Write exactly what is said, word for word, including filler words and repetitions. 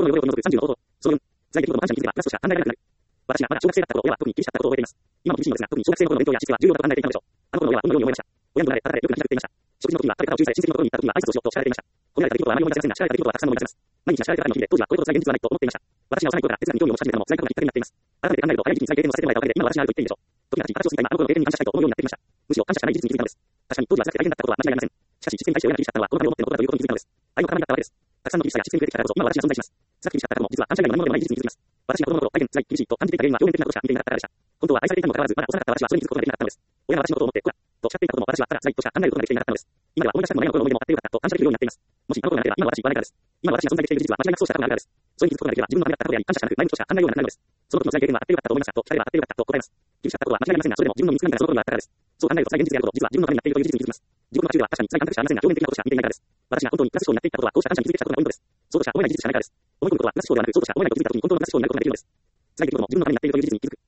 の要領を除くさんじゅうの方法。そのよん、在学後の感謝に気づけば、プラスとしか考えられなくなる。私がまだ小学生だった頃、親は特に厳しかったことを覚えています。今も厳しいのですが、特に小学生の頃の勉強や知識は重要だと考えていたのでしょう。あの頃の親はどのように思いました。親に怒られ、叩かれ、よく泣きっていました。食事の時には食べ方を注意され、親戚のところに行った時には挨拶をしろと叱られていました。褒められた出来事はあまり思い出せませんが、叱られた出来事はたくさん思い出せます。毎日が叱られたからの日々で、当時はこれほど辛い現実はないと思っていました。私が幼い頃から哲学に興味を持ち始めたのも辛いことがきっかけになっています。改めて考えると、早い時期に再経験をさせてもらえたおかげで、今の私があると言っていいでしょう。時が経ち、私を過ぎた今、あの頃の経験に感謝したいと思うようになっていました。むしろ感謝しかない事実に気づいたのです。確かに当時は辛くて大変だったことは間違いありません。しかし、実践に対して親が厳しかったのは、この壁を持ってのことだということに気づいたのです。愛の塊だったわけです。たくさんの厳しさや実践に触れてきたからこそ、今の私が存在します。辛く厳しかった過去も、実は感謝以外の何ものでもない事実に気づきます。私が子供の頃、大変辛い、厳しいと感じていた原因は表面的なことしか見ていなかったからでした。本当は愛されていたにもかかわらず、まだ幼かった私はそれに気づくことができなかったのです。親が私のことを思って、こら、と叱っていたことも私はただ辛いとしか考えることができていなかったのです。今では思い出したくもないあの頃の思い出もあってよかったと感謝できるようになっています。もしあの頃がなければ、今の私は言わないからです。今の私が存在している事実は間違いなくそうした過去があるからです。それに気づくことができれば、自分のためだった過去であり、感謝しかなく、前向きとしか考えようにならないのです。その時の辛い経験はあってよかったと思いましたと聞かれればあってよかったと答えます。厳しかったことは間違いありませんが、それでも自分の身につかみがその頃にあったからです。そう考えると辛い現実であること、実は自分のためになっているという事実に気づきます。自分の中では確かに辛い感覚しかありませんが、表面的なことしか見ていないからです。私が本当にプラス思考になっていったことは、こうした感謝に気づけたことがポイントです。そうとしか思えない事実しかないからです。思い込むことはプラス思考ではなく、そうとしか思えないことを気づいた時に、本当のプラス思考になることができるのです。辛い出来事も自分のためになっているという事実に気づく。